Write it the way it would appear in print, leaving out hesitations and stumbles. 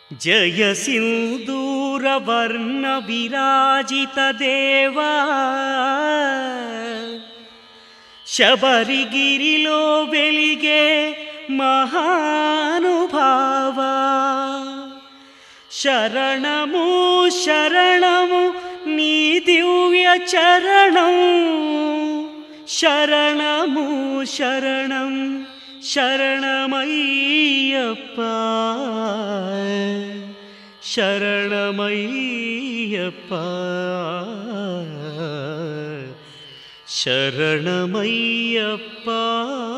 జయ సింధూరవర్ణ విరాజిత దేవా శబరిగిరిలో వెలిగే మహానుభావా శరణము శరణము నీ దివ్య చరణం శరణము శరణం శరణమయ్యప్పా శరణమయ్యప్పా శరణమయ్యప్పా